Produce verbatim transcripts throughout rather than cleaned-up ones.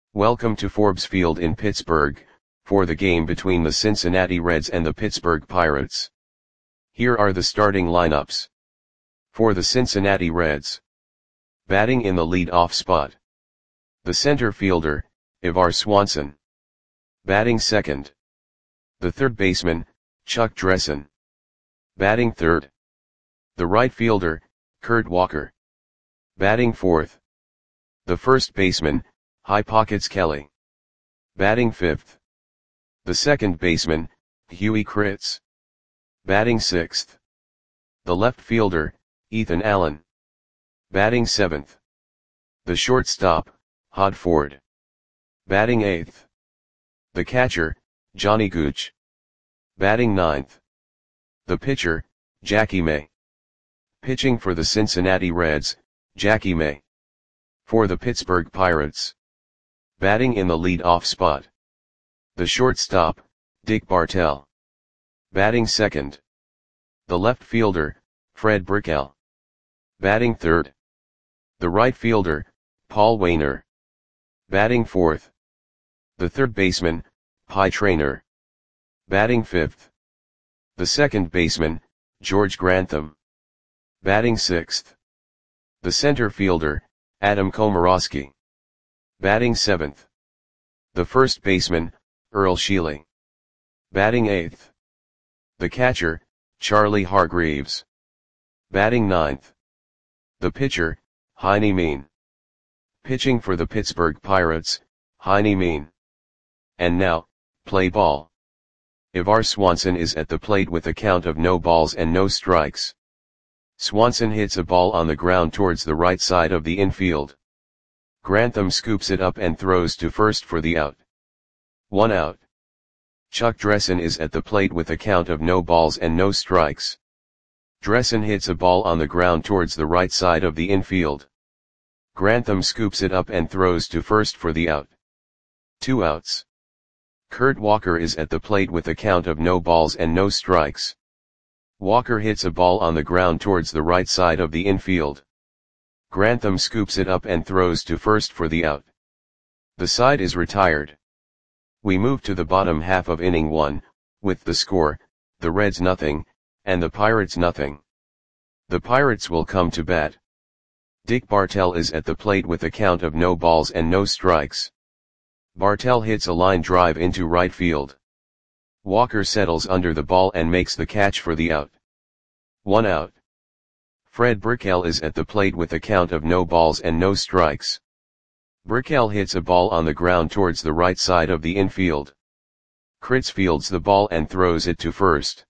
Welcome to Forbes Field in Pittsburgh, for the game between the Cincinnati Reds and the Pittsburgh Pirates. Here are the starting lineups. For the Cincinnati Reds. Batting in the lead-off spot. The center fielder, Ivar Swanson. Batting second. The third baseman, Chuck Dressen. Batting third. The right fielder, Kurt Walker. Batting fourth. The first baseman, High Pockets Kelly. Batting fifth. The second baseman, Huey Kritz. Batting sixth. The left fielder, Ethan Allen. Batting seventh. The shortstop, Hod Ford. Batting eighth. The catcher, Johnny Gooch. Batting ninth. The pitcher, Jackie May. Pitching for the Cincinnati Reds, Jackie May. For the Pittsburgh Pirates. Batting in the lead-off spot. The shortstop, Dick Bartell. Batting second. The left fielder, Fred Brickell. Batting third. The right fielder, Paul Waner. Batting fourth. The third baseman, Pie Traynor. Batting fifth. The second baseman, George Grantham. Batting sixth. The center fielder, Adam Komorowski. Batting seventh. The first baseman, Earl Sheely. Batting eighth. The catcher, Charlie Hargreaves. Batting ninth. The pitcher, Heine Mean. Pitching for the Pittsburgh Pirates, Heine Mean. And now, play ball. Ivar Swanson is at the plate with a count of no balls and no strikes. Swanson hits a ball on the ground towards the right side of the infield. Grantham scoops it up and throws to first for the out. One out. Chuck Dressen is at the plate with a count of no balls and no strikes. Dressen hits a ball on the ground towards the right side of the infield. Grantham scoops it up and throws to first for the out. Two outs. Kurt Walker is at the plate with a count of no balls and no strikes. Walker hits a ball on the ground towards the right side of the infield. Grantham scoops it up and throws to first for the out. The side is retired. We move to the bottom half of inning one, with the score, the Reds nothing, and the Pirates nothing. The Pirates will come to bat. Dick Bartell is at the plate with a count of no balls and no strikes. Bartell hits a line drive into right field. Walker settles under the ball and makes the catch for the out. One out. Fred Brickell is at the plate with a count of no balls and no strikes. Brickell hits a ball on the ground towards the right side of the infield. Kritz fields the ball and throws it to first.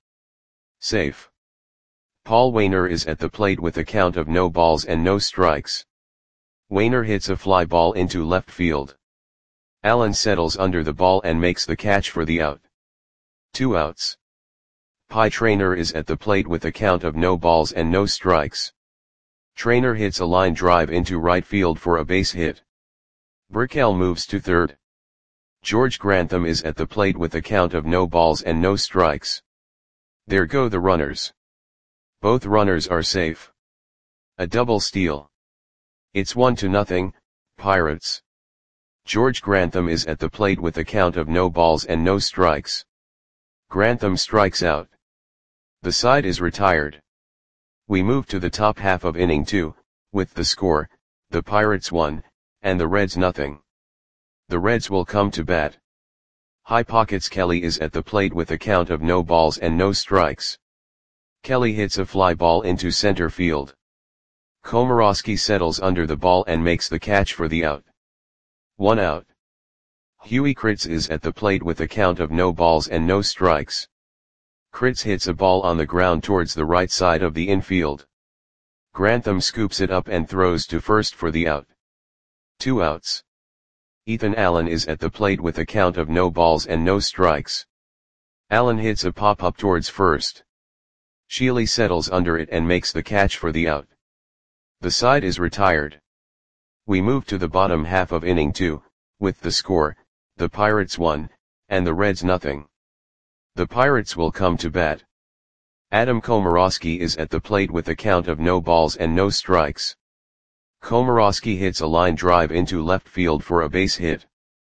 Safe. Paul Waner is at the plate with a count of no balls and no strikes. Waner hits a fly ball into left field. Allen settles under the ball and makes the catch for the out. Two outs. Pie Traynor is at the plate with a count of no balls and no strikes. Traynor hits a line drive into right field for a base hit. Brickell moves to third. George Grantham is at the plate with a count of no balls and no strikes. There go the runners. Both runners are safe. A double steal. It's one to nothing, Pirates. George Grantham is at the plate with a count of no balls and no strikes. Grantham strikes out. The side is retired. We move to the top half of inning two, with the score, the Pirates one, and the Reds nothing. The Reds will come to bat. High Pockets Kelly is at the plate with a count of no balls and no strikes. Kelly hits a fly ball into center field. Komorowski settles under the ball and makes the catch for the out. One out. Huey Kritz is at the plate with a count of no balls and no strikes. Kritz hits a ball on the ground towards the right side of the infield. Grantham scoops it up and throws to first for the out. Two outs. Ethan Allen is at the plate with a count of no balls and no strikes. Allen hits a pop-up towards first. Sheely settles under it and makes the catch for the out. The side is retired. We move to the bottom half of inning two, with the score, the Pirates one, and the Reds nothing. The Pirates will come to bat. Adam Komorowski is at the plate with a count of no balls and no strikes. Komorowski hits a line drive into left field for a base hit.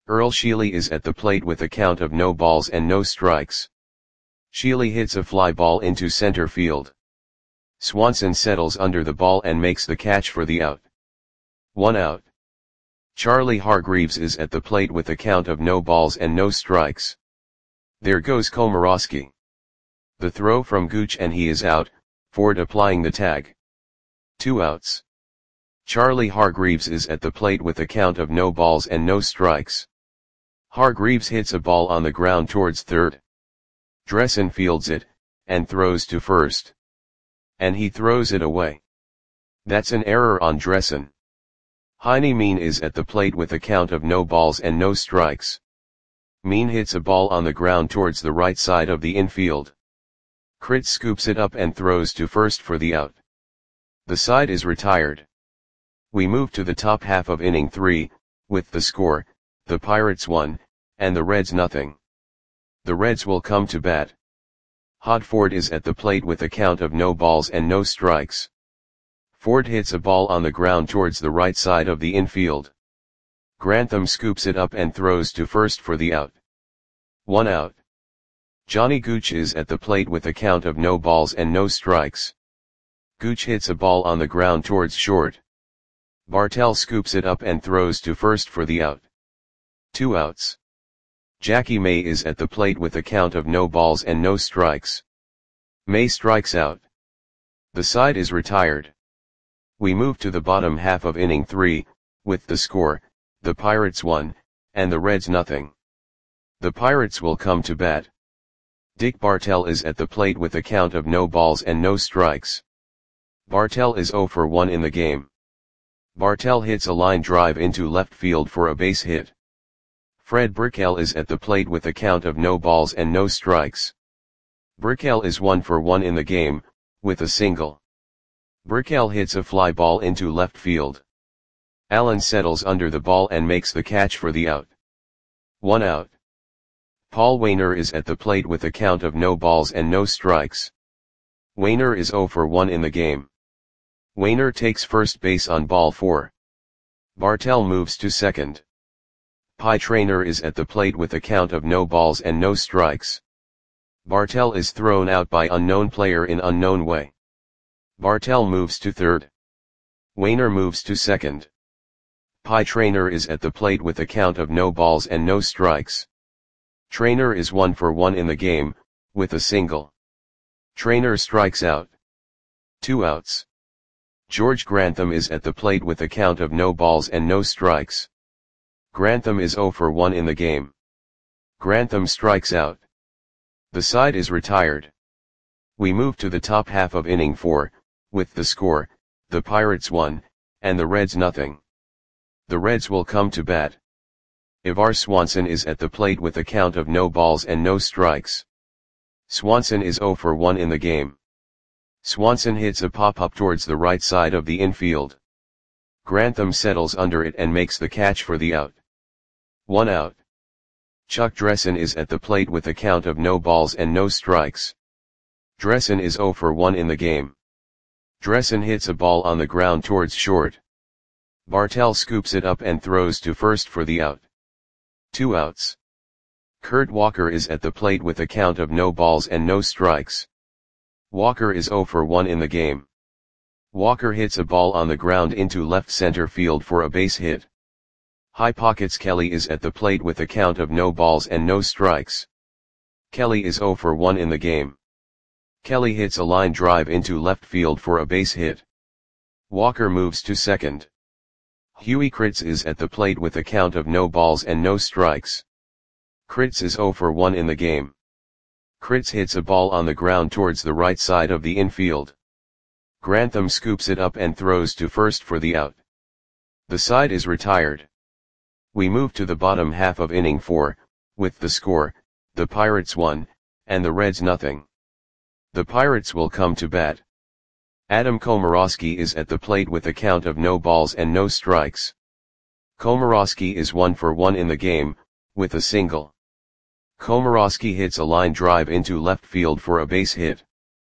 Earl Sheely is at the plate with a count of no balls and no strikes. Sheely hits a fly ball into center field. Swanson settles under the ball and makes the catch for the out. One out. Charlie Hargreaves is at the plate with a count of no balls and no strikes. There goes Komorowski. The throw from Gooch and he is out, Ford applying the tag. Two outs. Charlie Hargreaves is at the plate with a count of no balls and no strikes. Hargreaves hits a ball on the ground towards third. Dressen fields it, and throws to first. And he throws it away. That's an error on Dressen. Heine Mean is at the plate with a count of no balls and no strikes. Mean hits a ball on the ground towards the right side of the infield. Kritz scoops it up and throws to first for the out. The side is retired. We move to the top half of inning three, with the score, the Pirates one, and the Reds nothing. The Reds will come to bat. Hod Ford is at the plate with a count of no balls and no strikes. Ford hits a ball on the ground towards the right side of the infield. Grantham scoops it up and throws to first for the out. One out. Johnny Gooch is at the plate with a count of no balls and no strikes. Gooch hits a ball on the ground towards short. Bartell scoops it up and throws to first for the out. Two outs. Jackie May is at the plate with a count of no balls and no strikes. May strikes out. The side is retired. We move to the bottom half of inning three, with the score, the Pirates one, and the Reds nothing. The Pirates will come to bat. Dick Bartell is at the plate with a count of no balls and no strikes. Bartell is oh for one in the game. Bartell hits a line drive into left field for a base hit. Fred Brickell is at the plate with a count of no balls and no strikes. Brickell is one for one in the game, with a single. Brickell hits a fly ball into left field. Allen settles under the ball and makes the catch for the out. One out. Paul Waner is at the plate with a count of no balls and no strikes. Waner is oh for one in the game. Waner takes first base on ball four. Bartell moves to second. Pie Traynor is at the plate with a count of no balls and no strikes. Bartell is thrown out by unknown player in unknown way. Bartell moves to third. Waner moves to second. Pie Traynor is at the plate with a count of no balls and no strikes. Traynor is one for one in the game, with a single. Traynor strikes out. Two outs. George Grantham is at the plate with a count of no balls and no strikes. Grantham is oh for one in the game. Grantham strikes out. The side is retired. We move to the top half of inning four, with the score, the Pirates one, and the Reds nothing. The Reds will come to bat. Ivar Swanson is at the plate with a count of no balls and no strikes. Swanson is oh for one in the game. Swanson hits a pop-up towards the right side of the infield. Grantham settles under it and makes the catch for the out. One out. Chuck Dressen is at the plate with a count of no balls and no strikes. Dressen is oh for one in the game. Dressen hits a ball on the ground towards short. Bartell scoops it up and throws to first for the out. Two outs. Kurt Walker is at the plate with a count of no balls and no strikes. Walker is oh for one in the game. Walker hits a ball on the ground into left center field for a base hit. High Pockets Kelly is at the plate with a count of no balls and no strikes. Kelly is oh for one in the game. Kelly hits a line drive into left field for a base hit. Walker moves to second. Huey Kritz is at the plate with a count of no balls and no strikes. Kritz is oh for one in the game. Kritz hits a ball on the ground towards the right side of the infield. Grantham scoops it up and throws to first for the out. The side is retired. We move to the bottom half of inning four, with the score, the Pirates one, and the Reds nothing. The Pirates will come to bat. Adam Komorowski is at the plate with a count of no balls and no strikes. Komorowski is one for one in the game, with a single. Komorowski hits a line drive into left field for a base hit.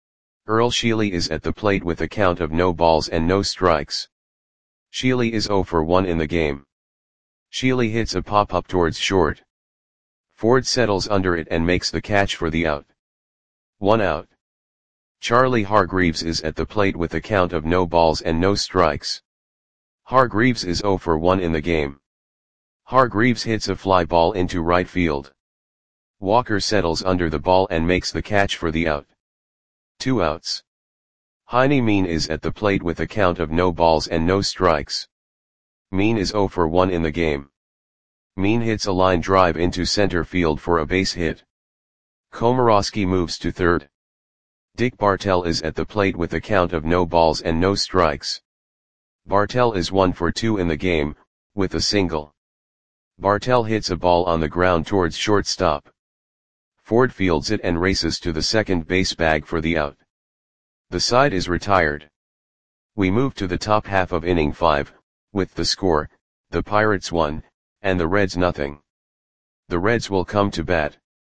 Earl Sheely is at the plate with a count of no balls and no strikes. Sheely is oh for one in the game. Sheely hits a pop-up towards short. Ford settles under it and makes the catch for the out. One out. Charlie Hargreaves is at the plate with a count of no balls and no strikes. Hargreaves is zero for one in the game. Hargreaves hits a fly ball into right field. Walker settles under the ball and makes the catch for the out. Two outs. Heine Mean is at the plate with a count of no balls and no strikes. Mean is zero for one in the game. Mean hits a line drive into center field for a base hit. Komorowski moves to third. Dick Bartell is at the plate with a count of no balls and no strikes. Bartell is one for two in the game, with a single. Bartell hits a ball on the ground towards shortstop. Ford fields it and races to the second base bag for the out. The side is retired. We move to the top half of inning five, with the score, the Pirates one, and the Reds nothing. The Reds will come to bat.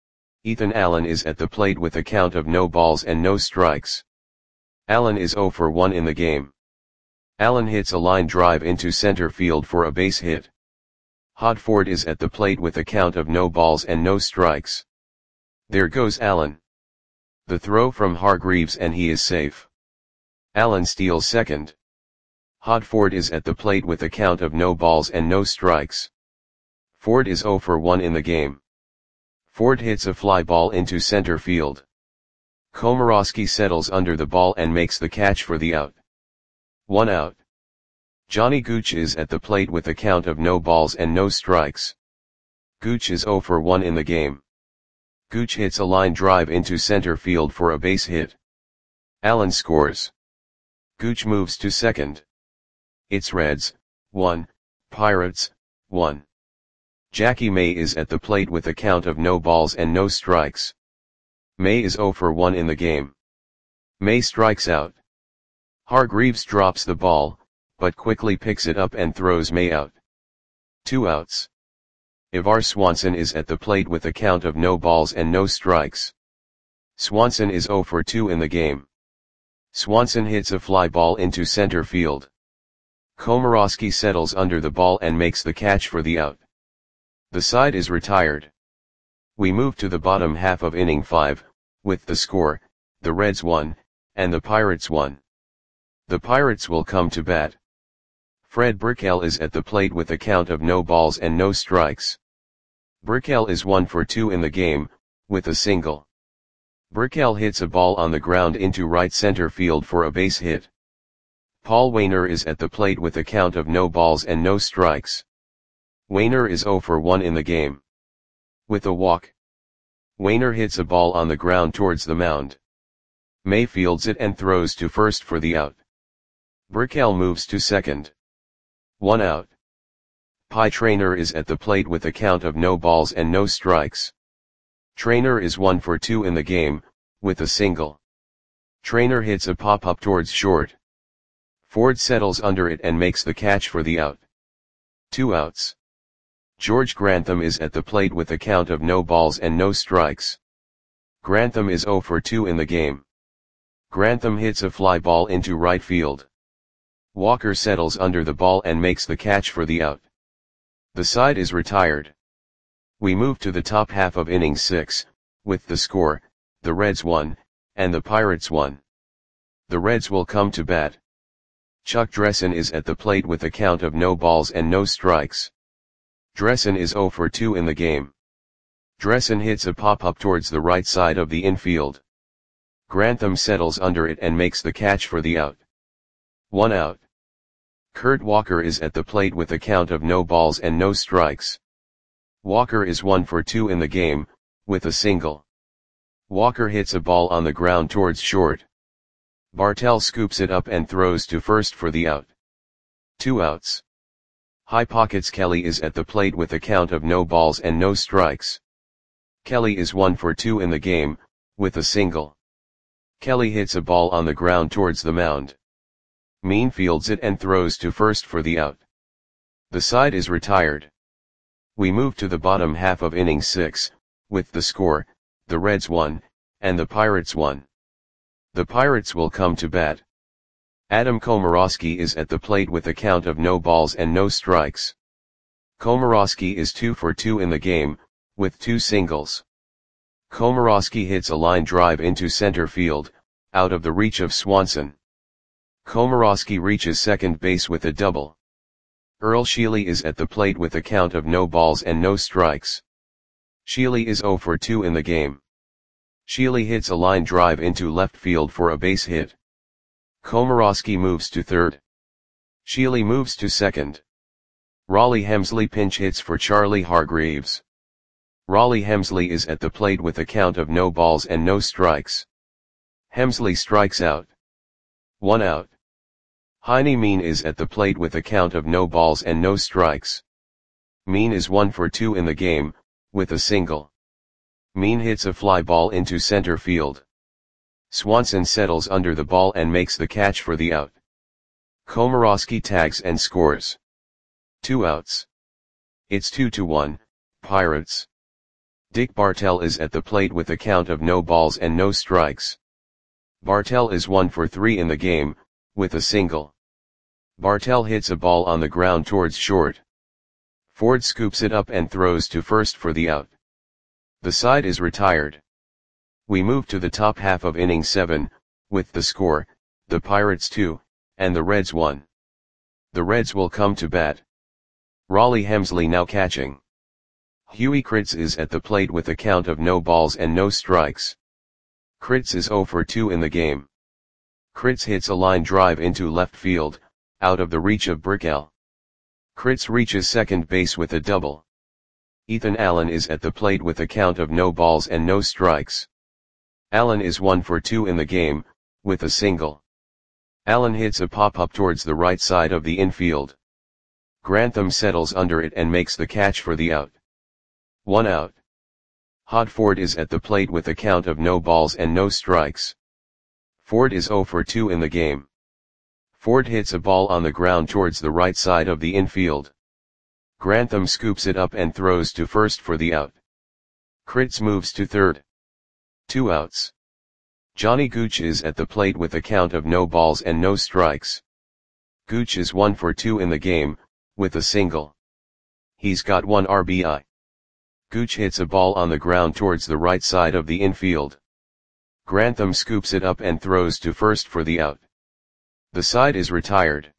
Ethan Allen is at the plate with a count of no balls and no strikes. Allen is zero for one in the game. Allen hits a line drive into center field for a base hit. Hod Ford is at the plate with a count of no balls and no strikes. There goes Allen. The throw from Hargreaves and he is safe. Allen steals second. Hod Ford is at the plate with a count of no balls and no strikes. Ford is zero for one in the game. Ford hits a fly ball into center field. Komorowski settles under the ball and makes the catch for the out. One out. Johnny Gooch is at the plate with a count of no balls and no strikes. Gooch is zero for one in the game. Gooch hits a line drive into center field for a base hit. Allen scores. Gooch moves to second. It's Reds, one, Pirates, one. Jackie May is at the plate with a count of no balls and no strikes. May is zero for one in the game. May strikes out. Hargreaves drops the ball, but quickly picks it up and throws May out. Two outs. Ivar Swanson is at the plate with a count of no balls and no strikes. Swanson is zero for two in the game. Swanson hits a fly ball into center field. Komorowski settles under the ball and makes the catch for the out. The side is retired. We move to the bottom half of inning five, with the score, the Reds one, and the Pirates one. The Pirates will come to bat. Fred Burkell is at the plate with a count of no balls and no strikes. Burkell is one for two in the game, with a single. Burkell hits a ball on the ground into right center field for a base hit. Paul Waner is at the plate with a count of no balls and no strikes. Waner is zero for one in the game. With a walk. Waner hits a ball on the ground towards the mound. May fields it and throws to first for the out. Burkell moves to second. One out. Pie Traynor is at the plate with a count of no balls and no strikes. Traynor is one for two in the game, with a single. Traynor hits a pop-up towards short. Ford settles under it and makes the catch for the out. Two outs. George Grantham is at the plate with a count of no balls and no strikes. Grantham is zero for two in the game. Grantham hits a fly ball into right field. Walker settles under the ball and makes the catch for the out. The side is retired. We move to the top half of inning six, with the score, the Reds one, and the Pirates one. The Reds will come to bat. Chuck Dressen is at the plate with a count of no balls and no strikes. Dressen is zero for two in the game. Dressen hits a pop-up towards the right side of the infield. Grantham settles under it and makes the catch for the out. One out. Kurt Walker is at the plate with a count of no balls and no strikes. Walker is one for two in the game, with a single. Walker hits a ball on the ground towards short. Bartell scoops it up and throws to first for the out. Two outs. High Pockets Kelly is at the plate with a count of no balls and no strikes. Kelly is one for two in the game, with a single. Kelly hits a ball on the ground towards the mound. Mean fields it and throws to first for the out. The side is retired. We move to the bottom half of inning six, with the score, the Reds one, and the Pirates one. The Pirates will come to bat. Adam Komorowski is at the plate with a count of no balls and no strikes. Komorowski is two for two in the game, with two singles. Komorowski hits a line drive into center field, out of the reach of Swanson. Komorowski reaches second base with a double. Earl Sheely is at the plate with a count of no balls and no strikes. Sheely is zero for two in the game. Sheely hits a line drive into left field for a base hit. Komorowski moves to third. Sheely moves to second. Raleigh Hemsley pinch hits for Charlie Hargreaves. Raleigh Hemsley is at the plate with a count of no balls and no strikes. Hemsley strikes out. One out. Heine Mean is at the plate with a count of no balls and no strikes. Mean is one for two in the game, with a single. Mean hits a fly ball into center field. Swanson settles under the ball and makes the catch for the out. Komorowski tags and scores. Two outs. It's two to one, Pirates. Dick Bartell is at the plate with a count of no balls and no strikes. Bartell is one for three in the game, with a single. Bartell hits a ball on the ground towards short. Ford scoops it up and throws to first for the out. The side is retired. We move to the top half of inning seven, with the score, the Pirates two, and the Reds one. The Reds will come to bat. Raleigh Hemsley now catching. Huey Kritz is at the plate with a count of no balls and no strikes. Kritz is zero for two in the game. Kritz hits a line drive into left field, out of the reach of Brickell. Kritz reaches second base with a double. Ethan Allen is at the plate with a count of no balls and no strikes. Allen is one for two in the game, with a single. Allen hits a pop-up towards the right side of the infield. Grantham settles under it and makes the catch for the out. One out. Hod Ford is at the plate with a count of no balls and no strikes. Ford is zero for two in the game. Ford hits a ball on the ground towards the right side of the infield. Grantham scoops it up and throws to first for the out. Kritz moves to third. Two outs. Johnny Gooch is at the plate with a count of no balls and no strikes. Gooch is one for two in the game, with a single. He's got one R B I. Gooch hits a ball on the ground towards the right side of the infield. Grantham scoops it up and throws to first for the out. The side is retired.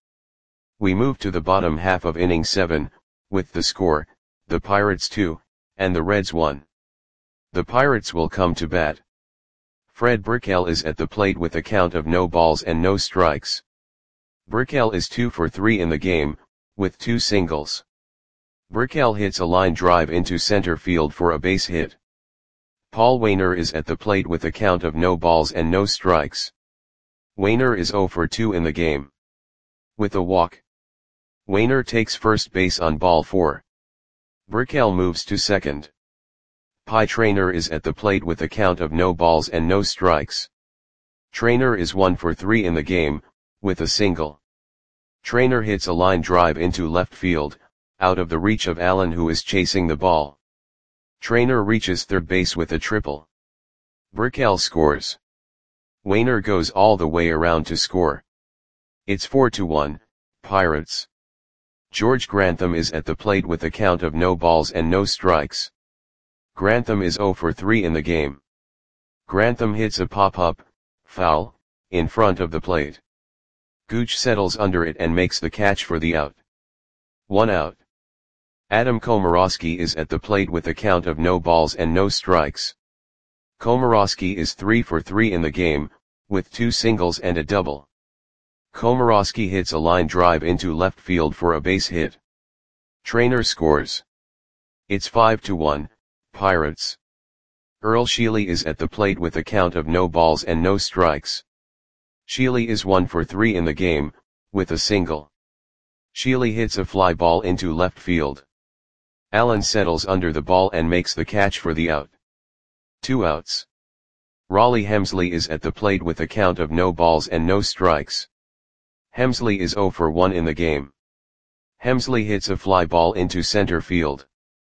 We move to the bottom half of inning seven, with the score, the Pirates two, and the Reds one. The Pirates will come to bat. Fred Brickell is at the plate with a count of no balls and no strikes. Brickell is two for three in the game, with two singles. Brickell hits a line drive into center field for a base hit. Paul Wainer is at the plate with a count of no balls and no strikes. Wainer is zero for two in the game. With a walk. Wainer takes first base on ball four. Brickell moves to second. Pie Traynor is at the plate with a count of no balls and no strikes. Traynor is one for three in the game, with a single. Traynor hits a line drive into left field, out of the reach of Allen who is chasing the ball. Traynor reaches third base with a triple. Brickell scores. Wainer goes all the way around to score. It's four to one, Pirates. George Grantham is at the plate with a count of no balls and no strikes. Grantham is zero for three in the game. Grantham hits a pop-up, foul, in front of the plate. Gooch settles under it and makes the catch for the out. One out. Adam Komorowski is at the plate with a count of no balls and no strikes. Komorowski is three for three in the game, with two singles and a double. Komorowski hits a line drive into left field for a base hit. Traynor scores. It's five to one, Pirates. Earl Sheely is at the plate with a count of no balls and no strikes. Sheely is one for three in the game, with a single. Sheely hits a fly ball into left field. Allen settles under the ball and makes the catch for the out. Two outs. Raleigh Hemsley is at the plate with a count of no balls and no strikes. Hemsley is zero for one in the game. Hemsley hits a fly ball into center field.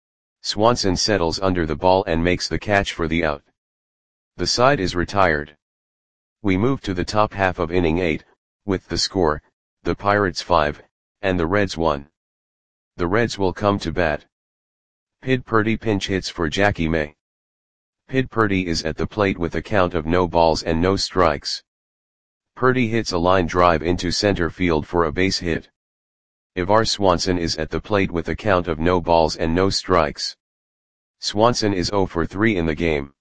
Swanson settles under the ball and makes the catch for the out. The side is retired. We move to the top half of inning eight, with the score, the Pirates five, and the Reds one. The Reds will come to bat. Pid Purdy pinch hits for Jackie May. Pid Purdy is at the plate with a count of no balls and no strikes. Purdy hits a line drive into center field for a base hit. Ivar Swanson is at the plate with a count of no balls and no strikes. Swanson is oh for three in the game.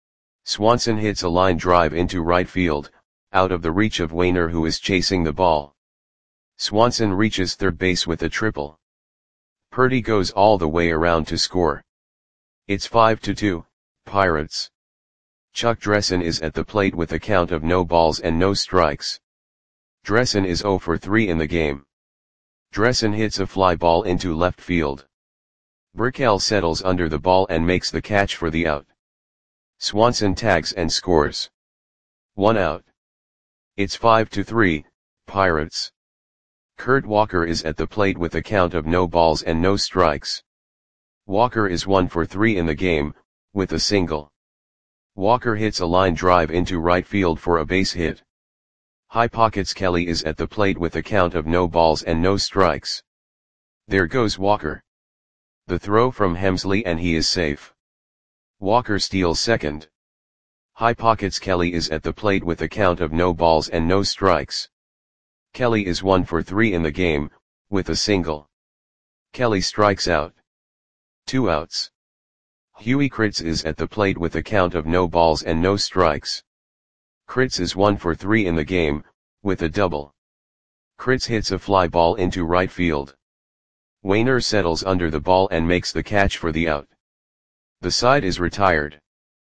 Swanson hits a line drive into right field, out of the reach of Wainer, who is chasing the ball. Swanson reaches third base with a triple. Purdy goes all the way around to score. It's five to two, Pirates. Chuck Dressen is at the plate with a count of no balls and no strikes. Dressen is oh for three in the game. Dressen hits a fly ball into left field. Brickell settles under the ball and makes the catch for the out. Swanson tags and scores. One out. It's five to three, Pirates. Kurt Walker is at the plate with a count of no balls and no strikes. Walker is one for three in the game, with a single. Walker hits a line drive into right field for a base hit. High Pockets Kelly is at the plate with a count of no balls and no strikes. There goes Walker. The throw from Hemsley and he is safe. Walker steals second. High Pockets Kelly is at the plate with a count of no balls and no strikes. Kelly is one for three in the game, with a single. Kelly strikes out. Two outs. Huey Kritz is at the plate with a count of no balls and no strikes. Kritz is one for three in the game, with a double. Kritz hits a fly ball into right field. Wainer settles under the ball and makes the catch for the out. The side is retired.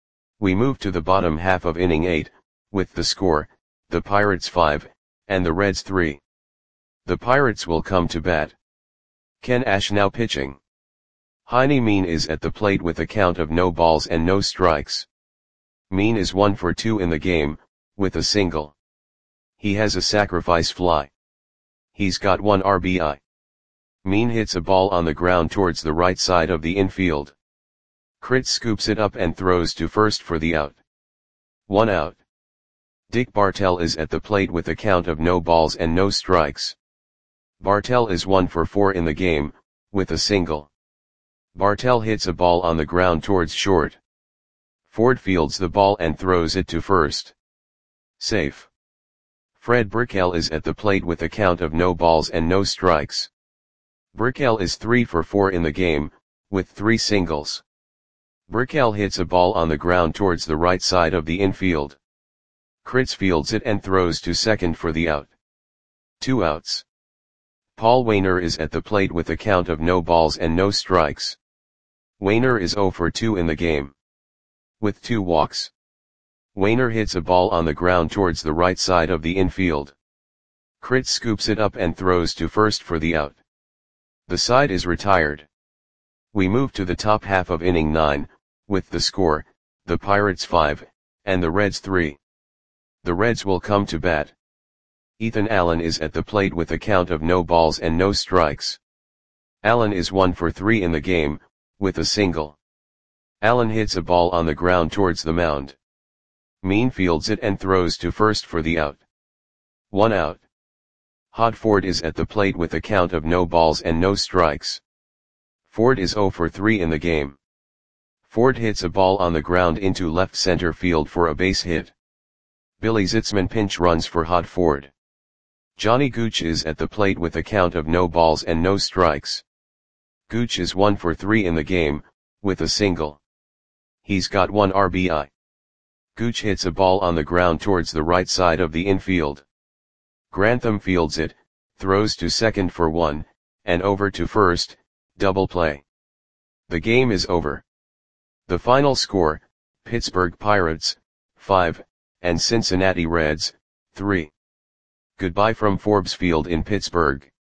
We move to the bottom half of inning eight, with the score, the Pirates five, and the Reds three. The Pirates will come to bat. Ken Ash now pitching. Heine Mean is at the plate with a count of no balls and no strikes. Mean is one for two in the game, with a single. He has a sacrifice fly. He's got one R B I. Mean hits a ball on the ground towards the right side of the infield. Kritz scoops it up and throws to first for the out. One out. Dick Bartell is at the plate with a count of no balls and no strikes. Bartell is one for four in the game, with a single. Bartell hits a ball on the ground towards short. Ford fields the ball and throws it to first. Safe. Fred Brickell is at the plate with a count of no balls and no strikes. Brickell is three for four in the game, with three singles. Brickell hits a ball on the ground towards the right side of the infield. Kritz fields it and throws to second for the out. Two outs. Paul Wainer is at the plate with a count of no balls and no strikes. Wainer is oh for two in the game. With two walks. Wainer hits a ball on the ground towards the right side of the infield. Kritz scoops it up and throws to first for the out. The side is retired. We move to the top half of inning nine, with the score, the Pirates five, and the Reds three. The Reds will come to bat. Ethan Allen is at the plate with a count of no balls and no strikes. Allen is one for three in the game, with a single. Allen hits a ball on the ground towards the mound. Mean fields it and throws to first for the out. One out. Hod Ford is at the plate with a count of no balls and no strikes. Ford is oh for three in the game. Ford hits a ball on the ground into left center field for a base hit. Billy Zitzman pinch runs for Hod Ford. Johnny Gooch is at the plate with a count of no balls and no strikes. Gooch is one for three in the game, with a single. He's got one R B I. Gooch hits a ball on the ground towards the right side of the infield. Grantham fields it, throws to second for one, and over to first, double play. The game is over. The final score, Pittsburgh Pirates, five, and Cincinnati Reds, three. Goodbye from Forbes Field in Pittsburgh.